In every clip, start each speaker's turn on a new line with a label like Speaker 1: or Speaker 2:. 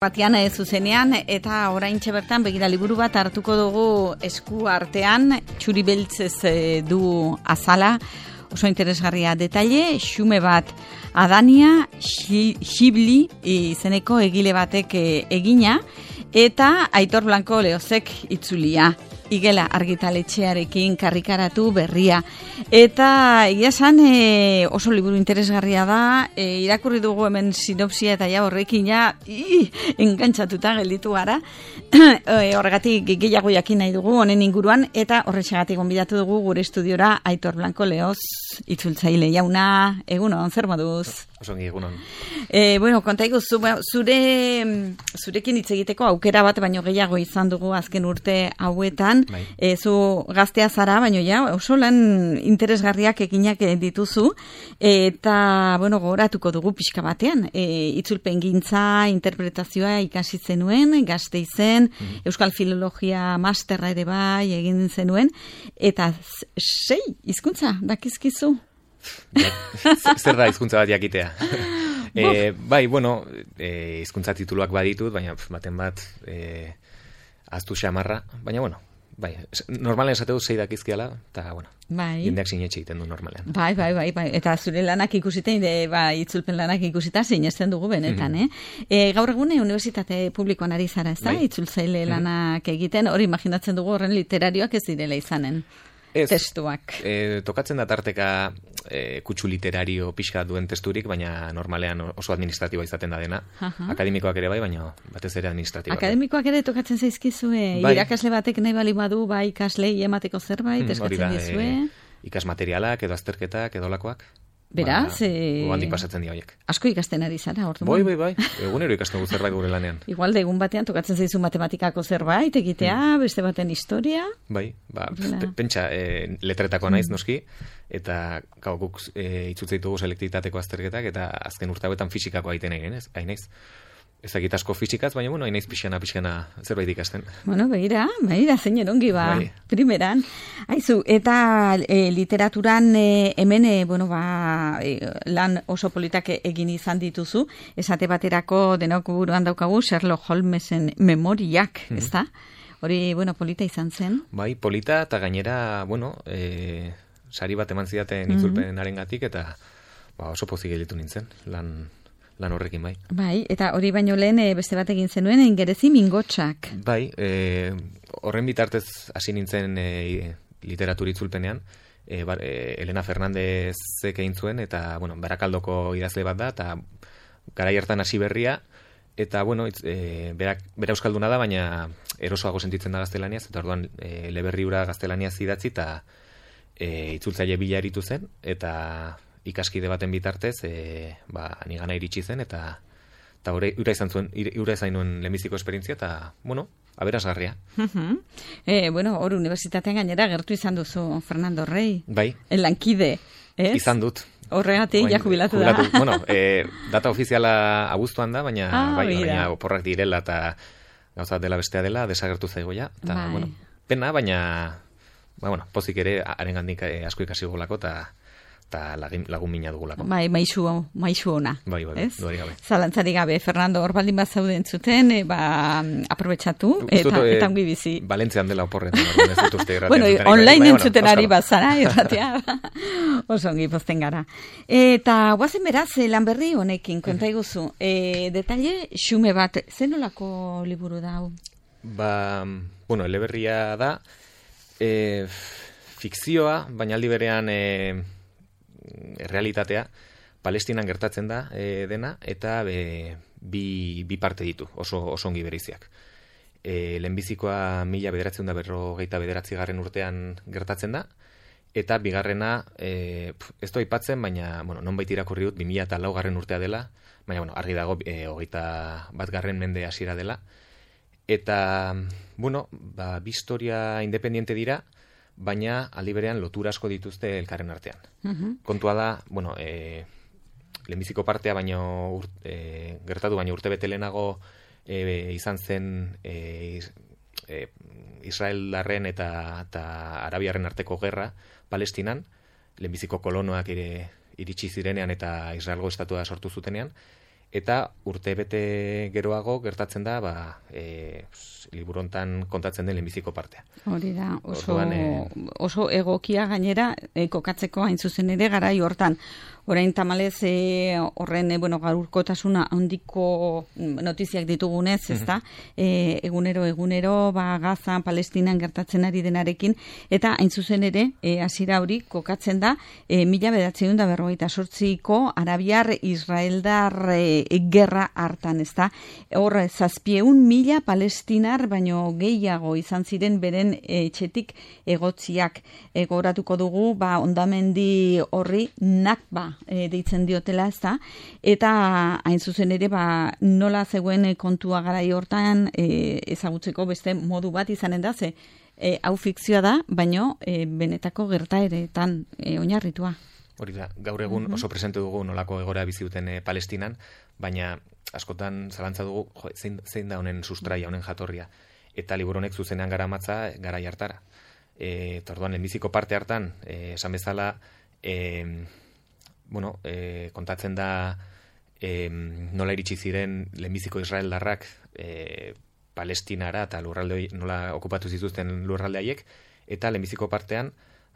Speaker 1: Batian zuzenean eta oraintxe bertan begira liburu bat hartuko dugu esku artean, txuri beltzez du azala, oso interesgarria detaile, xume bat Adania Xibli izeneko egile batek egina eta Aitor Blanco Leozek itzulia. Igela argitaletxearekin karrikaratu berria. Eta egia esan oso liburu interesgarria da, irakurri dugu hemen sinopsia eta ja horrekin engantzatuta gelditu gara. Horregatik gehiago jakin nahi dugu honen inguruan eta horretxegatik gonbidatu dugu gure estudiora Aitor Blanco Leoz itzultzaile jauna, egunon, zer moduz?
Speaker 2: Osongi, egunon.
Speaker 1: Konta iguzu, zurekin hitz egiteko aukera bat baino gehiago izan dugu azken urte hauetan.
Speaker 2: Bai.
Speaker 1: Zu gaztea zara, baino ja, oso lan interesgarriak eginak dituzu, eta, gogoratuko dugu pixka batean. Itzulpen gintza, interpretazioa ikasi zenuen, gazte izen, Euskal Filologia masterra ere bai egin zenuen, eta 6 hizkuntza dakizkizu.
Speaker 2: Zer da hizkuntza bat jakitea? Hizkuntza tituluak baditut, baina baten bat ahaztu xamarra, baina normalen esateu 6 dakizkiala, eta jendeak sinetxe egiten du normalean.
Speaker 1: Bai, eta zure lanak ikusiten, itzulpen lanak ikusita sinesten dugu benetan, Gaur egune unibertsitate publikoan ari zara, ez da? Itzultzaile lanak egiten, hori imaginatzen dugu horren literarioak ez direla izanen. Testuak.
Speaker 2: Tokatzen da tarteka kutsu literario pixka duen testurik, baina normalean oso administratiboa izaten da dena. Akademikoak ere bai, baina batez ere administratiboa.
Speaker 1: Akademikoak ere tokatzen zaizkizue, irakasle batek nahi bali badu, ikaslei emateko zerbait, eskatzen dizue.
Speaker 2: Ikasmaterialak edo azterketak edo lakoak.
Speaker 1: Beraz,
Speaker 2: handik pasatzen dira horiek.
Speaker 1: Asko ikasten ari zara, orduan.
Speaker 2: Bai, egunero ikasten du zerbait gure lanean.
Speaker 1: Igual da egun batean tokatzen zaizu matematikako zerbait, egitea, beste baten historia.
Speaker 2: Bai, pentsa, letretako naiz noski, eta guk itzultze ditugu selektibitateko azterketak, eta azken urte hauetan fisikako aiten hain naiz. Ezagit asko fisikaz, baina hain naiz pixana zerbait ikasten. Begira,
Speaker 1: zein erongi primeran. Aizu, eta literaturan hemen, lan oso politak egin izan dituzu, esate baterako denok buruan daukagu Sherlock Holmesen memoriak, ez da? Hori, polita izan zen?
Speaker 2: Bai, polita, eta gainera, sari bat eman zidaten itzulpenaren gatik, eta oso pozik gelitu nintzen, lan horrekin, bai.
Speaker 1: Bai, eta hori baino lehen beste bat egin zenuen, ingerezi mingotsak.
Speaker 2: Bai, horren bitartez hasi nintzen literatur itzulpenean, Elena Fernandezek egin zuen, eta, Barakaldoko idazle bat da, eta garai hartan hasi berria, eta, bera euskalduna da, baina erosoago sentitzen da gaztelaniaz, eta orduan eleberri hura gaztelaniaz idatzi, eta itzultzaile bila eritu zen, eta ikaskide baten bitartez, nigana iritsi zen, eta ura izan nuen lehenbiziko esperientzia, eta, aberasgarria.
Speaker 1: Hor unibertsitatean gainera gertu izan duzu Fernando Rey.
Speaker 2: Bai.
Speaker 1: Lankide, ez?
Speaker 2: Izan dut.
Speaker 1: Horregatik, jubilatu da.
Speaker 2: Data ofiziala abuztuan da, baina oporrak direla, eta gauza dela bestea dela, desagertu zaigoia. Pena, baina, pozik ere, harengandik asko ikasi gulako, eta lagun mina dugulako.
Speaker 1: Bai, maisu ona.
Speaker 2: Bai, duari gabe.
Speaker 1: Zalantzari gabe, Fernando, hor baldin bat zauden zuten, aprobetsatu, eta ongi bizi.
Speaker 2: Valentzian dela oporretan.
Speaker 1: Online entzuten ari bazara, irratea. Oso ongi pozten gara. Eta guazen beraz, lanberri honekin, konta iguzu, detaile xume bat, zenolako liburu da hau?
Speaker 2: Eleberria da, fikzioa, baina aldi berean realitatea, Palestinan gertatzen da dena, eta bi parte ditu, oso ongi bereiziak. Lehenbizikoa 1949 urtean gertatzen da, eta bigarrena, ez du aipatzen, baina nonbait irakurri dut 2004 urtea dela, baina argi dago 21. mende hasiera dela, eta bi historia independiente dira, baina aldi berean lotura asko dituzte elkarren artean. Kontua da, lehenbiziko partea gertatu, baina urtebete lehenago izan zen Israeldarren eta Arabiarren arteko gerra Palestinan, lehenbiziko kolonoak iritsi zirenean eta Israelgo estatua sortu zutenean, eta urtebete geroago gertatzen da liburu hontan kontatzen den lehenbiziko partea.
Speaker 1: Hori da, oso egokia gainera kokatzeko hain zuzen ere garai hortan. Orain tamalez horren gaurkotasuna handiko notiziak ditugunez, ezta? Egunero Gazan, Palestinan gertatzen ari denarekin, eta hain zuzen ere hasiera hori kokatzen da 1948ko arabiar-israeldar gerra hartan, ezta? Hor 700.000 palestinar baino gehiago izan ziren beren etxetik egotziak. Gogoratuko dugu hondamendi horri Nakba deitzen diotela, ezta? Eta hain zuzen ere nola zegoen kontua garai hortan ezagutzeko beste modu bat izanen da, ze hau fikzioa da, baino benetako gertaeretan oinarritua.
Speaker 2: Hori da, gaur egun oso presente dugu nolako egoera bizi duten Palestinan, baina askotan zalantza dugu zein da honen sustraia, honen jatorria. Eta liburu honek zuzenean garamatza garai hartara. Eta orduan lehenbiziko parte hartan, esan bezala, kontatzen da nola iritsi ziren lehenbiziko israeldarrak Palestinara eta lurralde nola okupatu zituzten lurralde haiek, eta lehenbiziko partean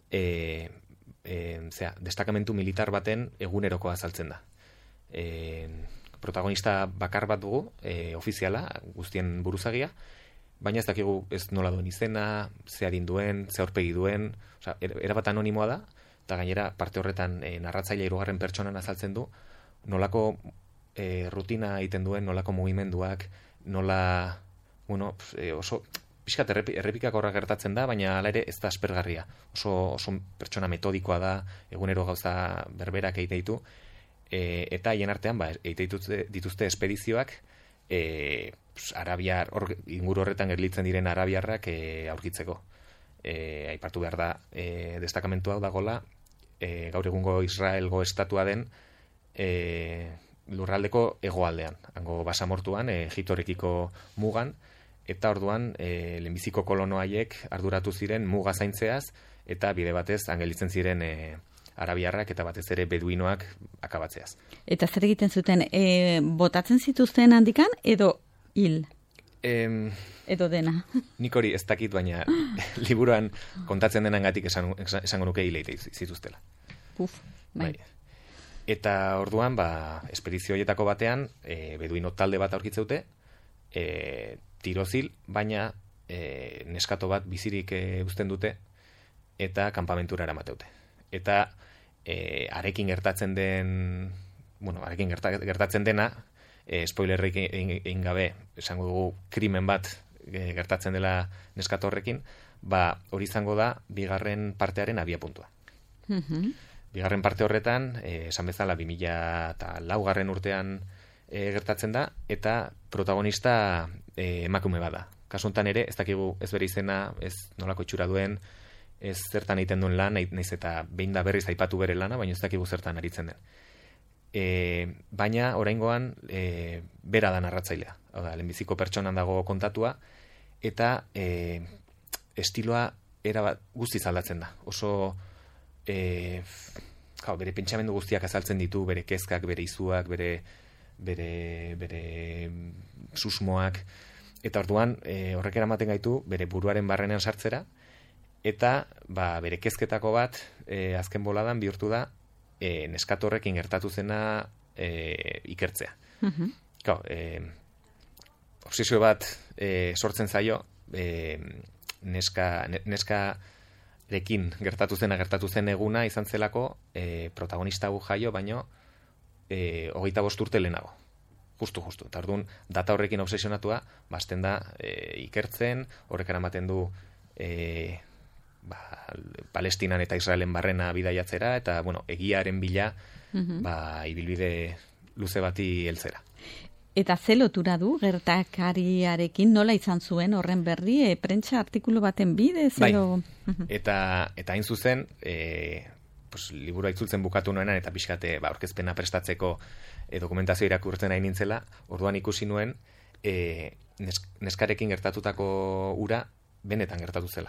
Speaker 2: destakamentu militar baten egunerokoa azaltzen da. Protagonista bakar bat dugu, ofiziala, guztien buruzagia, baina ez dakigu ez nola duen izena, ze adin duen, ze aurpegi duen, erabat anonimoa da, eta gainera parte horretan narratzaile 3. pertsonan azaltzen du, nolako rutina egiten duen, nolako mugimenduak, nola, oso pixkat errepikakorra gertatzen da, baina hala ere ez da aspergarria. Oso pertsona metodikoa da, egunero gauza berberak egite ditu, eta haien artean egite dituzte espedizioak arabiar, inguru horretan gerlitzen diren arabiarrak aurkitzeko. Aipatu behar da, destakamentu hau dagola, gaur egungo Israelgo estatua den lurraldeko hegoaldean, hango basamortuan, Egiptorekiko mugan, eta orduan lehenbiziko kolono haiek arduratu ziren muga zaintzeaz, eta bide batez angelitzen ziren arabiarrak eta batez ere beduinoak akabatzeaz.
Speaker 1: Eta zer egiten zuten, botatzen zituzten handikan edo hil? Edo dena.
Speaker 2: Nik hori ez dakit, baina liburuan kontatzen denangatik esango nuke hil zituztela.
Speaker 1: Bai.
Speaker 2: Eta orduan, espedizio horietako batean, beduino talde bat aurkitzeute, tirozil, baina neskato bat bizirik uzten dute, eta kanpamentura eramateute. Eta arekin gertatzen dena, spoilerrik egin gabe, esango dugu krimen bat gertatzen dela neskato horrekin, hori izango da bigarren partearen abiapuntua. Bigarren parte horretan, esan bezala 2004 urtean gertatzen da, eta protagonista emakume bada. Kasu honetan ere, ez dakigu ez bere izena, ez nolako itxura duen, ez zertan egiten duen lan, nahiz eta behin da berriz aipatu bere lana, baina ez dakigu zertan aritzen den. Baina oraingoan bera da narratzailea. Lehenbiziko pertsonan dago kontatua, eta estiloa guztiz aldatzen da. Oso bere pentsamendu guztiak azaltzen ditu, bere kezkak, bere izuak, bere susmoak, eta orduan horrek eramaten gaitu bere buruaren barrenean sartzera, eta bere kezketako bat azken boladan bihurtu da neskato horrekin gertatu zena ikertzea. Obsesio bat sortzen zaio neskarekin gertatu zen eguna izan zelako protagonista hau jaio, baino 25 urte lehenago. Justu. Eta orduan, data horrekin obsesionatua, basten da ikertzen, horrek eramaten du Palestinan eta Israelen barrena bidaiatzera, eta egiaren bila ibilbide luze bati heltzera.
Speaker 1: Eta ze lotura du gertakariarekin, nola izan zuen horren berri, prentsa artikulu baten bidez?
Speaker 2: Eta hain zuzen, liburua itzultzen bukatu nuenan, eta pixkate aurkezpena prestatzeko dokumentazio irakurtzen nahi nintzela, orduan ikusi nuen neskarekin gertatutako ura benetan gertatu zela.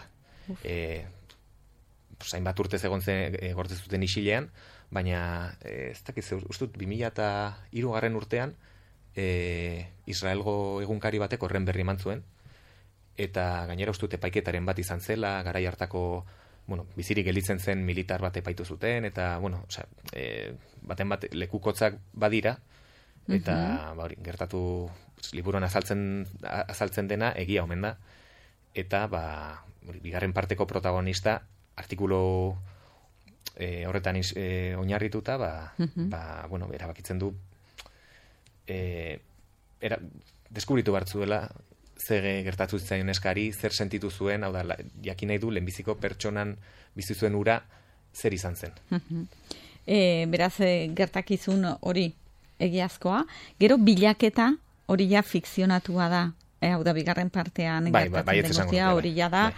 Speaker 2: Hainbat urtez egon gortez zuten isilean, baina ez dakit, ustut 2003 urtean Israelgo egunkari batek horren berri eman zuen, eta gainera uste dut epaiketaren bat izan zela, garai hartako bizirik gelditzen zen militar bat epaitu zuten, eta, baten bat lekukotzak badira, eta gertatu liburuan azaltzen dena egia omen da, eta bigarren parteko protagonista artikulu horretan oinarrituta, erabakitzen du deskubritu bartzuela zer gertatu zaien eskari, zer sentitu zuen, hau da, jakin nahi du, lehenbiziko pertsonan bizi zuen ura zer izan zen.
Speaker 1: Beraz, gertakizun hori egiazkoa, gero bilaketa hori ja fikzionatua da, hau da, bigarren partean gertatzen den guztia, hori ja da,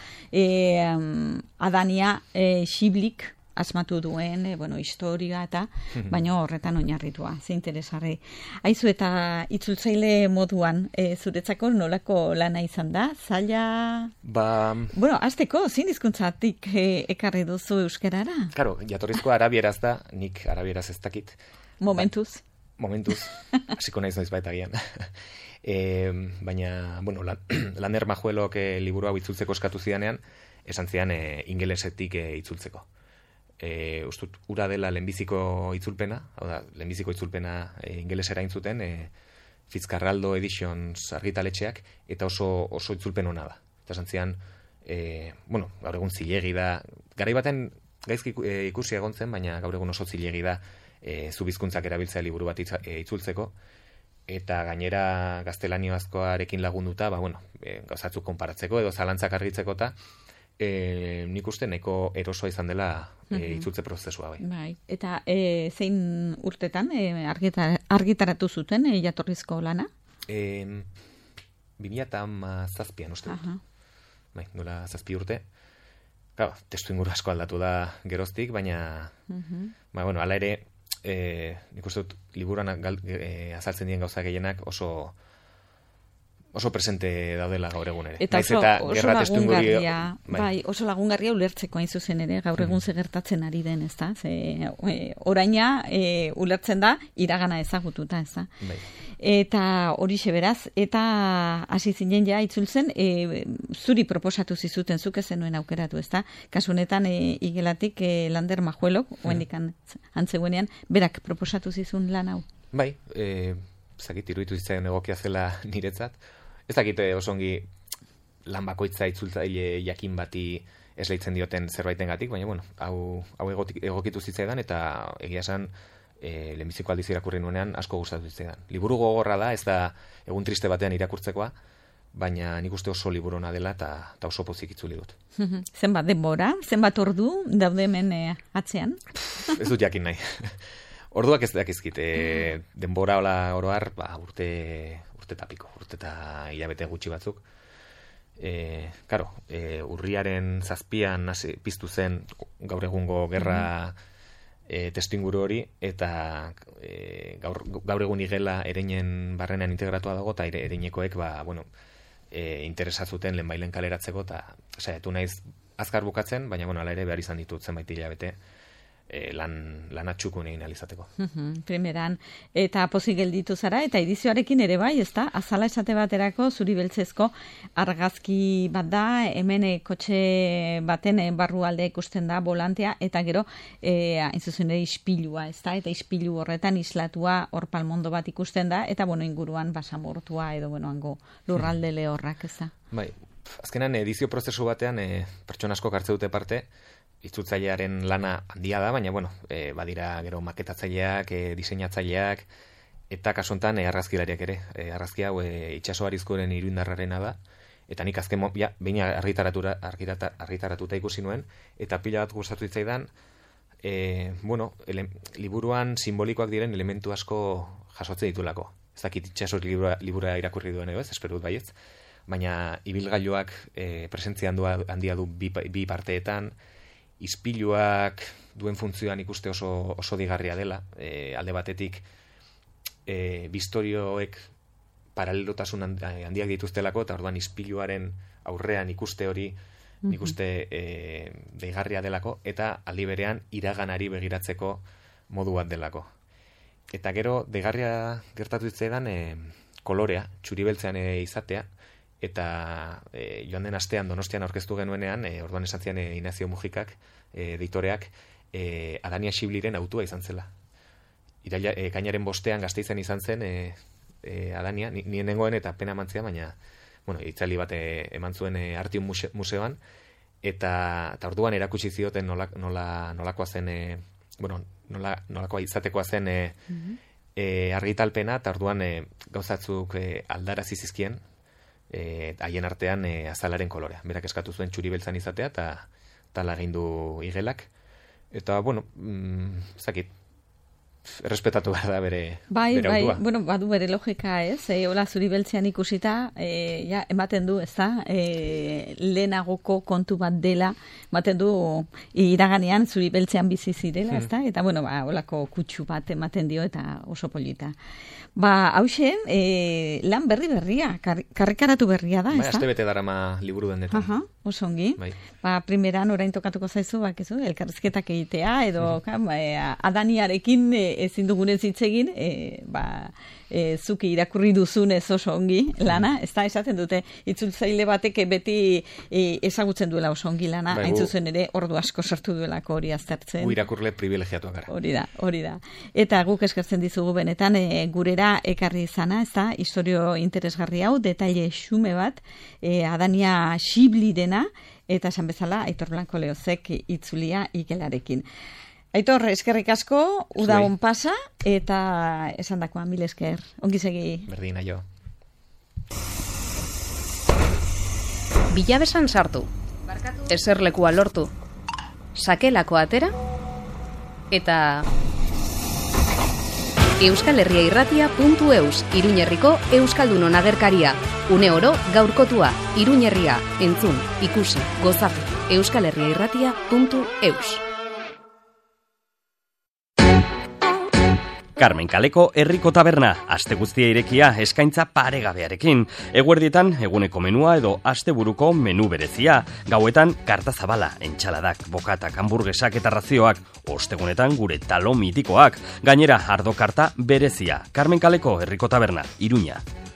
Speaker 1: Adania Xiblik asmatu duen, historia eta, baina horretan oinarritua, ze interesgarri. Aizu eta itzultzaile moduan, zuretzako nolako lana izan da? Zaila... azteko, zin hizkuntzatik ekarri duzu euskarara?
Speaker 2: Karo, jatorrizko arabieraz da, nik arabieraz ez dakit.
Speaker 1: Momentuz,
Speaker 2: hasiko naiz noiz baita gian. Baina, Lander Majuelok liburu hau itzultzeko eskatu zidanean, esan zidan ingelesetik itzultzeko. Ustut, ura dela lehenbiziko itzulpena, hau da, lehenbiziko itzulpena ingelesera intzuten, Fitzcarraldo Editions argitaletxeak, eta oso itzulpen hona da. Eta esan zidan, gaur egun zilegi da, garai baten gaizki ikusi egon zen, baina gaur egun oso zilegi da zubizkuntzak erabiltzea liburu bat itzultzeko, eta gainera gaztelaniozkoarekin lagunduta, gauzatzuk konparatzeko edo zalantzak argitzeko eta nik uste neko erosoa izan dela itzultze prozesua.
Speaker 1: Bai. Eta zein urtetan argitaratu zuten jatorrizko lana?
Speaker 2: 2017an uste dut. Bai, nola 7 urte. Claro, testu inguru asko aldatu da geroztik, baina hala ere nik uste dut liburuan azaltzen dien gauza gehienak oso presente daudela gaur egun ere.
Speaker 1: Eta oso lagungarria, oso lagungarria ulertzeko hain zuzen ere, gaur egun gertatzen ari den, ez da? Oraina ulertzen da, iragana ezagututa, ez da? Eta horixe beraz, eta hasi zinen ja itzultzen, zuri proposatu zizuten, zuk ezenuen aukeratu, ez da? Kasu honetan, igelatik Lander Majuelok, oendik antzeguenean, berak proposatu zizun lan hau?
Speaker 2: Bai, zakit, iruditu zitzaion egokia zela niretzat. Ez dakit osongi lan bakoitza itzultzaile jakin bati esleitzen dioten zerbaitengatik, baina hau egokitu zitzaidan eta egia esan lehenbiziko aldiz irakurri nuenean asko gustatu zitzaidan. Liburu gogorra da, ez da egun triste batean irakurtzekoa, baina nik uste oso liburu ona dela eta oso pozik itzuli dut.
Speaker 1: Zenbat denbora, zenbat ordu daude hemen atzean?
Speaker 2: Ez dut jakin nahi. Orduak ez dakizkit, denbora oroar urte eta hilabete gutxi batzuk. Urriaren 7an piztu zen gaur egungo gerra testuinguru hori, eta gaur egun igela ereinen barrenean integratua dago, eta ereinekoek interesatzuten lehenbailen kaleratzeko, eta saiatu naiz azkar bukatzen, baina hala ere behar izan ditut zenbait hilabete lan atxukun egin alizateko.
Speaker 1: Primeran, eta pozik gelditu zara, eta edizioarekin ere bai, ez da? Azala esate baterako zuri beltzezko argazki bat da, hemen kotxe baten barrualdea ikusten da, volantea, eta gero, hain zuzen ere ispilua, ez da? Eta ispilu horretan islatua hor palmondo bat ikusten da, eta inguruan basamortua edo hango lurralde lehorrak, ez da?
Speaker 2: Bai, azkenan edizio prozesu batean pertsona asko hartze dute parte, itzultzailearen lana handia da, baina badira gero maketatzaileak, diseinatzaileak, eta kasu honetan argazkilariak ere. Argazki hau itsaso arizkoren iruindarrarena da, eta nik azken behin argitaratuta ikusi nuen, eta pila bat gustatu zitzaidan, liburuan simbolikoak diren elementu asko jasotzen ditulako. Ez dakit itsaso libura irakurri duen edo ez, espero dut baietz, baina ibilgailuak presentzia handia du bi parteetan, ispiluak duen funtzioan ikuste oso digarria dela, alde batetik bistorioek paralelotasun handiak dituztelako, eta orduan ispiluaren aurrean ikuste hori ikuste deigarria delako, eta aldi berean iraganari begiratzeko modu bat delako. Eta gero, degarria gertatu zitzaidan kolorea, txuribeltzean izatea, eta joan den astean Donostian aurkeztu genuenean, orduan esan zian Inazio Mujikak, editoreak, Adania Xibliren autua izan zela. Kainaren 5 Gasteizen izan zen Adania, nien nengoen eta pena emantzia, baina itzali bat eman zuen Artium Museoan, eta orduan erakutsi zioten nolakoa zen, nolakoa izatekoa zen argitalpena, eta orduan gauzatzuk aldarazi zizkien, haien artean azalaren kolorea. Berak eskatu zuen txuribeltzan izatea, eta tala egin du igelak. Eta, zakit, errespetatu behar da bere autua.
Speaker 1: Badu bere logika, ez? Hola zuri beltzean ikusita, ematen du, ez da? Lehenagoko kontu bat dela, ematen du iraganean zuri beltzean bizi zirela, ez da? Eta, holako kutsu bat ematen dio eta oso polita. Hauxe, lan berria, karrikaratu berria da, ez da?
Speaker 2: Aste bete darama liburu dendetan.
Speaker 1: Oso ongi. Primeran orain tokatuko zaizu, elkarrizketak egitea, edo Adaniarekin ezin dugunez hitz egin, zuki irakurri duzunez oso ongi lana, ez da, esaten dute, itzultzaile batek beti ezagutzen duela oso ongi lana, hain zuzen ere ordu asko sartu duelako hori aztertzen.
Speaker 2: Gu irakurle privilegiatuak gara.
Speaker 1: Hori da. Eta guk eskertzen dizugu benetan, gurera ekarri izana, ez da, historio interesgarri hau, detaile xume bat, Adania Xiblirena, eta esan bezala, Aitor Blanco Leozek itzulia igelarekin. Aitor, eskerrik asko, uda on pasa, eta esan dakoa, mil esker. Ongi segi.
Speaker 2: Berdin, aio.
Speaker 3: Bilabesan sartu. Eserlekua lortu. Sakelako atera. Eta euskalherriairratia.eus, Iruñerriko Euskaldunon agerkaria. Une oro gaurkotua, Iruñerria, entzun, ikusi, gozatu. euskalherriairratia.eus.
Speaker 4: Carmen Kaleko herriko taberna, aste guztia irekia, eskaintza paregabearekin. Eguerdietan eguneko menua edo asteburuko menu berezia. Gauetan karta zabala, entxaladak, bokatak, hamburguesak eta razioak. Ostegunetan gure talo mitikoak. Gainera ardo karta berezia. Carmen Kaleko herriko taberna, Iruña.